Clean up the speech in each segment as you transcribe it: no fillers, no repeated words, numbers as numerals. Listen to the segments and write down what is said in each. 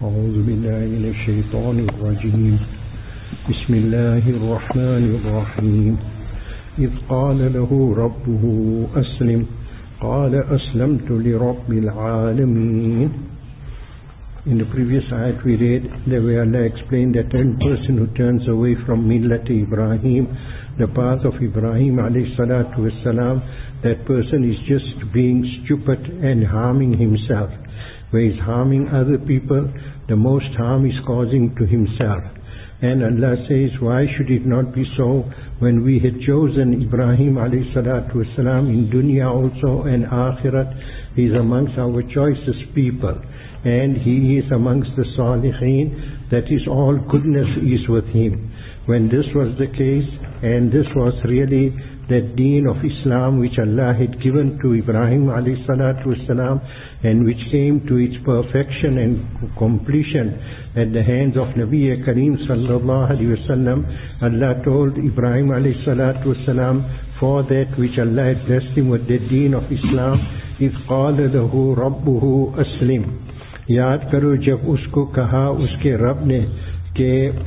أعوذ بالله من الشيطان الرجيم بسم الله الرحمن الرحيم إذ قال له ربه أسلم قال أسلمت لرب العالمين. In the previous ayat we read that where Allah explained that any person who turns away from Millat Ibrahim, the path of Ibrahim alayhi salatu wassalam, that person is just being stupid and harming himself. Where he is harming other people, the most harm is causing to himself. And Allah says, why should it not be so when we had chosen Ibrahim alayhi salatu wasalam in dunya also and akhirat? He is amongst our choicest people. And he is amongst the salihin, that is all goodness is with him. When this was the case, and this was really that deen of Islam which Allah had given to Ibrahim alayhi salatu wasalam, and which came to its perfection and completion at the hands of Nabi Kareem sallallahu alayhi wasallam, Allah told Ibrahim alayhi salatu wasalam, for that which Allah had blessed him with the deen of Islam, إِذْ قَالَ لَهُ رَبُّهُ أَسْلِمْ. याद करो जब उसको कहा उसके रब ने कि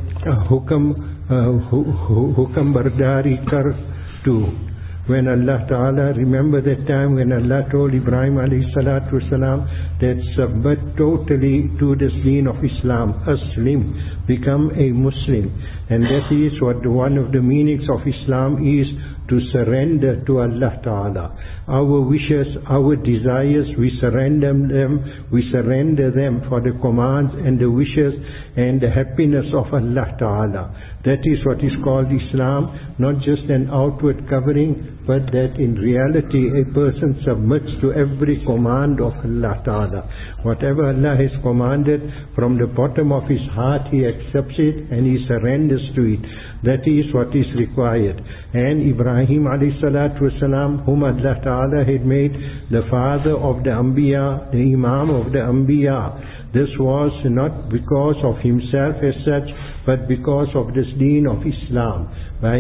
हुक्म बरदारी कर तू. When Allah Ta'ala, remember that time when Allah told Ibrahim alayhi salatu wasalam that submit totally to this deen of Islam, Aslim, become a Muslim. And that is what one of the meanings of Islam is, to surrender to Allah Ta'ala. Our wishes, our desires, we surrender them for the commands and the wishes and the happiness of Allah Ta'ala. That is what is called Islam, not just an outward covering, but that in reality a person submits to every command of Allah Ta'ala. Whatever Allah has commanded, from the bottom of his heart he accepts it and he surrenders to it. That is what is required. And Ibrahim alayhi salatu wasalam, whom Allah Ta'ala had made the father of the Anbiya, the Imam of the Anbiya, this was not because of himself as such, but because of this deen of Islam. By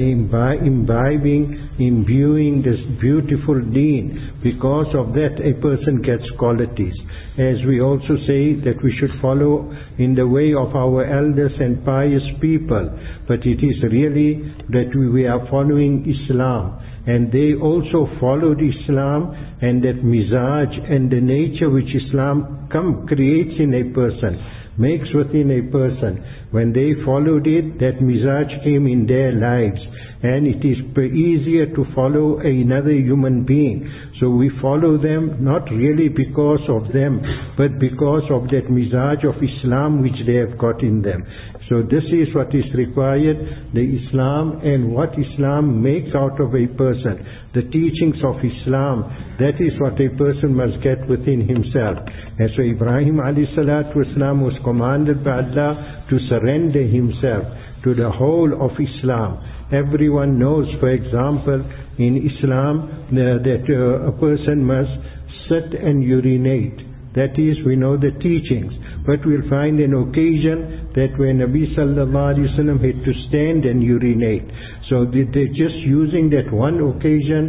imbuing this beautiful deen, because of that a person gets qualities. As we also say that we should follow in the way of our elders and pious people, but it is really that we are following Islam. And they also followed Islam, and that mizaj and the nature which Islam creates in a person, makes within a person. When they followed it, that mizaj came in their lives. And it is easier to follow another human being. So we follow them not really because of them, but because of that mizaj of Islam which they have got in them. So this is what is required, the Islam, and what Islam makes out of a person. The teachings of Islam, that is what a person must get within himself. And so Ibrahim alayhi salatu wasalam was commanded by Allah to surrender himself to the whole of Islam. Everyone knows, for example, in Islam that a person must sit and urinate. That is, we know the teachings. But we'll find an occasion that where Nabi sallallahu alayhi wa sallam had to stand and urinate. So they're just using that one occasion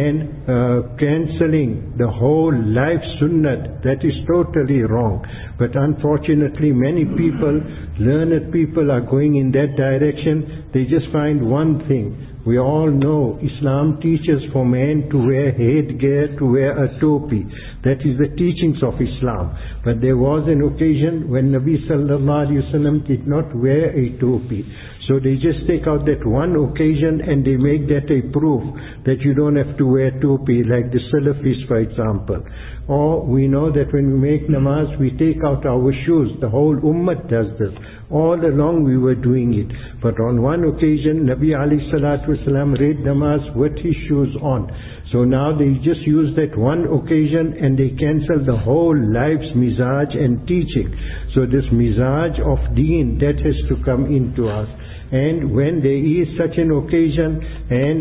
and cancelling the whole life sunnah. That is totally wrong. But unfortunately many people, learned people, are going in that direction. They just find one thing. We all know Islam teaches for man to wear headgear, to wear a topi. That is the teachings of Islam. But there was an occasion when Nabi sallallahu alayhi wa sallam did not wear a topi. So they just take out that one occasion and they make that a proof that you don't have to wear topi, like the Salafis, for example. Or we know that when we make namaz, we take out our shoes. The whole ummah does this. All along we were doing it. But on one occasion, Nabi alayhi salatu wasalam read namaz with his shoes on. So now they just use that one occasion and they cancel the whole life's mizaj and teaching. So this mizaj of deen, that has to come into us. And when there is such an occasion and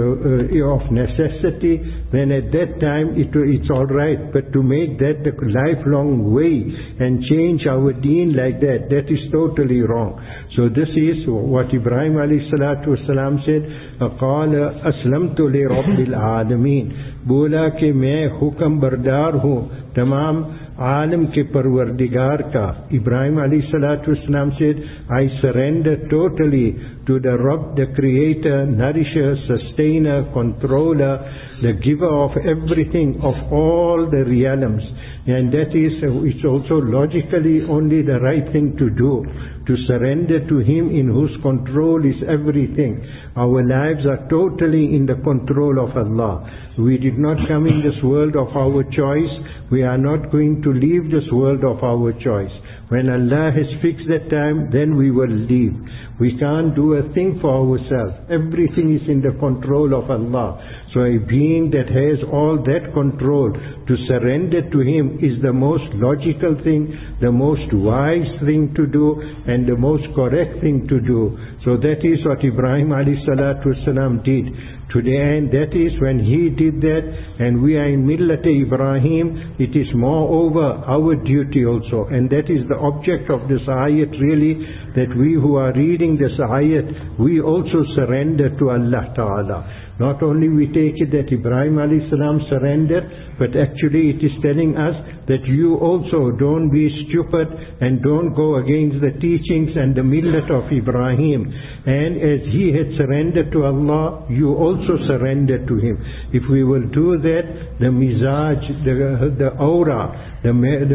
of necessity, then at that time it's all right. But to make that the lifelong way and change our deen like that, that is totally wrong. So this is what Ibrahim alayhi salatu wasalam said, قَالَ أَسْلَمْتُ لِرَبِّ الْعَالَمِينَ. बोला कि मैं हुक्म बरदार हूँ तमाम Alam ke Parwardigar ka. Ibrahim alayhi salatu wasalam said, I surrender totally to the Rabb, the creator, nourisher, sustainer, controller, the giver of everything, of all the realms. And that is, it's also logically only the right thing to do, to surrender to Him in whose control is everything. Our lives are totally in the control of Allah. We did not come in this world of our choice. We are not going to leave this world of our choice. When Allah has fixed that time, then we will leave. We can't do a thing for ourselves. Everything is in the control of Allah. So a being that has all that control, to surrender to Him is the most logical thing, the most wise thing to do, and the most correct thing to do. So that is what Ibrahim alayhi salatu wasalam did. Today, and that is when he did that, and we are in Millat Ibrahim, it is moreover our duty also. And that is the object of this ayat really, that we who are reading this ayat, we also surrender to Allah Ta'ala. Not only we take it that Ibrahim alayhi salam surrendered, but actually it is telling us that you also don't be stupid and don't go against the teachings and the millat of Ibrahim. And as he had surrendered to Allah, you also surrender to Him. If we will do that, the mizaj, the aura, the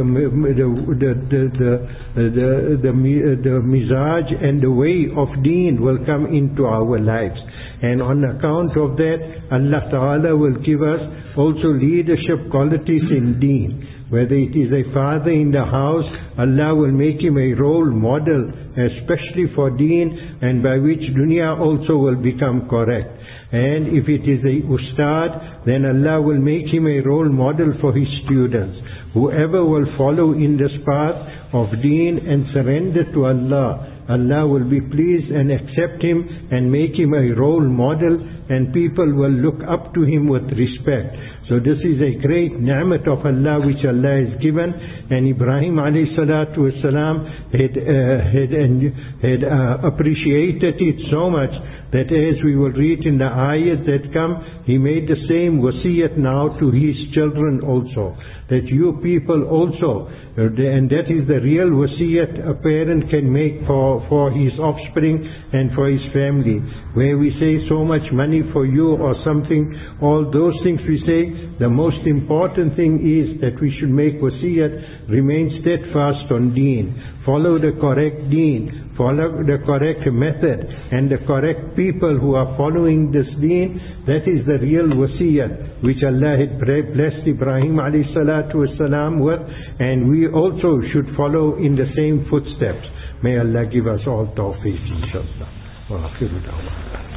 mizaj and the way of deen will come into our lives. And on account of that, Allah Ta'ala will give us also leadership qualities in deen. Whether it is a father in the house, Allah will make him a role model, especially for deen, and by which dunya also will become correct. And if it is a ustad, then Allah will make him a role model for his students. Whoever will follow in this path of deen and surrender to Allah, Allah will be pleased and accept him and make him a role model, and people will look up to him with respect. So this is a great ni'mat of Allah which Allah has given, and Ibrahim alayhi salatu wasalam had appreciated it so much that as we will read in the ayat that come, he made the same wasiyat now to his children also, that you people also, and that is the real wasiyat a parent can make for his offspring and for his family. Where we say so much money for you or something, all those things we say, the most important thing is that we should make wasiyat, remain steadfast on deen, follow the correct deen, follow the correct method, and the correct people who are following this deen. That is the real wasiyat which Allah had blessed Ibrahim alayhi salatu wasalam with, and we also should follow in the same footsteps. May Allah give us all tawfiq, inshallah. Wa akhiru da'wana.